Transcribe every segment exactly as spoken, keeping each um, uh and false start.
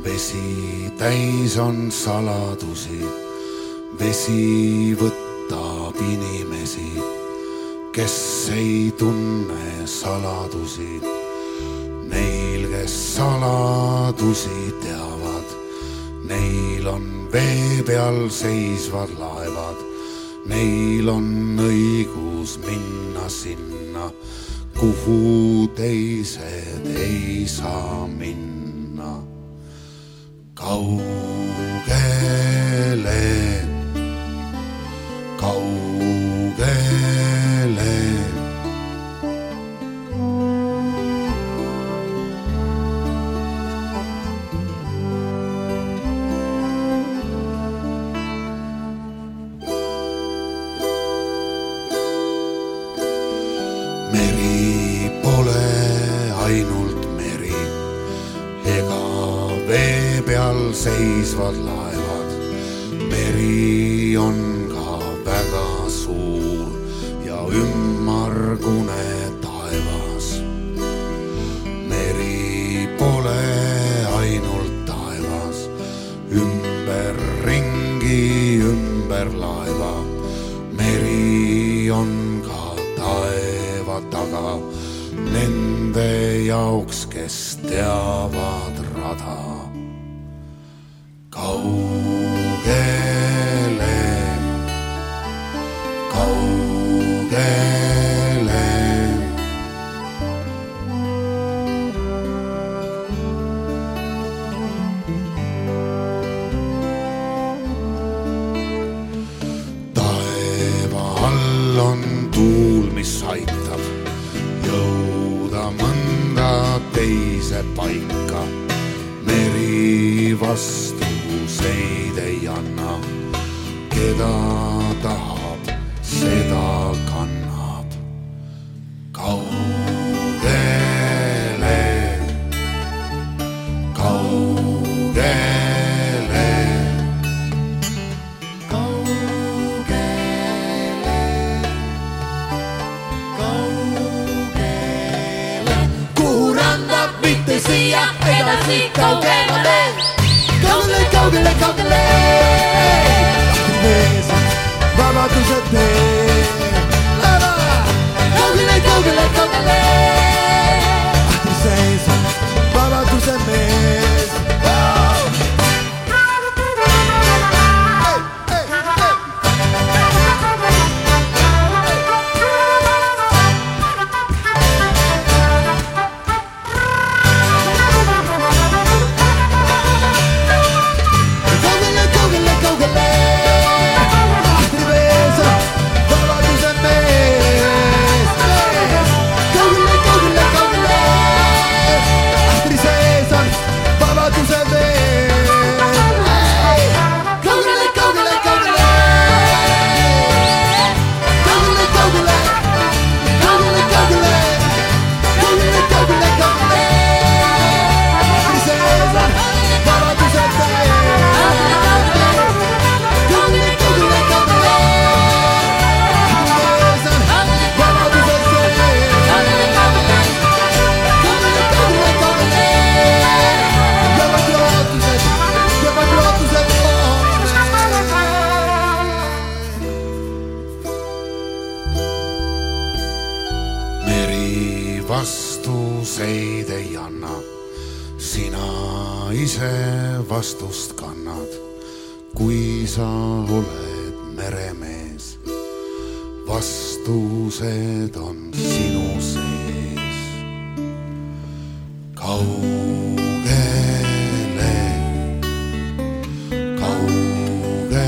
Vesi täis on saladusi, vesi võtab inimesi, kes ei tunne saladusi. Neil, kes saladusi teavad, neil on vee peal seisvad laevad, neil on õigus minna sinna, kuhu teised ei saa minna. Kaugele, kaugele. Meri pole ainult meri, ega vee peal seisvad laevad. Meri on ka väga suur ja ümmargune taevas. Meri pole ainult taevas, ümberringi ümber laeva. Meri on ka taeva taga, nende jaoks, kes teavad rada. Kaugele, kaugele. Taeva all on tuul, mis aitab jõuda mõnda teise paika. Meri vastuseid ei anna, keda tahab, seda kannab. Kaugele, kaugele, kaugele, kaugele. Kuhu randab, mitte siia, edasi kaugemale. Kaugele, kaugele, kaugele. Mees, vabaduse tee. Kaugele, kaugele, kaugele. Ahti seis, vabaduse mees. Vastuseid ei anna, sina ise vastust kannad, kui sa oled meremees. Vastused on sinu sees. Kaugele, kaugele.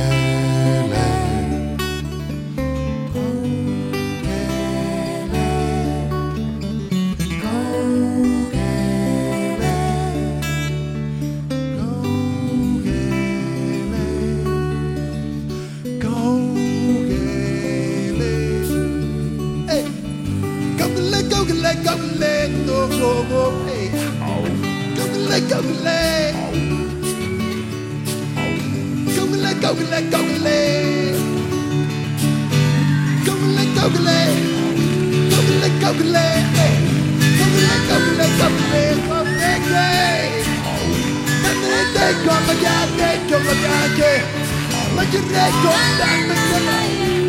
come piace, come piace, ma ti ricordando che lei.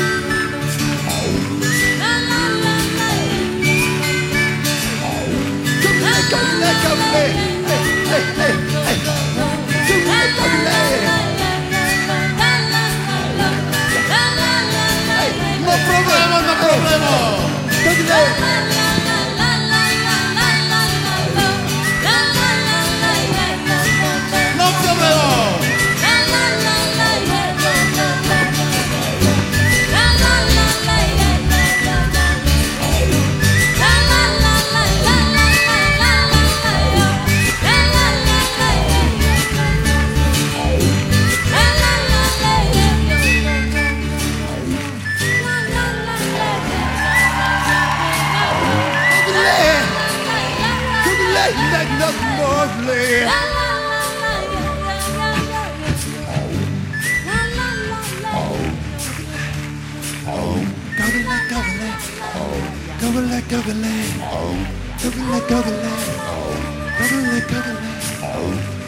Come lei, come lei, eh, eh, eh, eh. Come come lei. Eh, no problema, no problema. Come lei. Lovely. Goggle, goggle, goggle, goggle, goggle, goggle, goggle, goggle, goggle.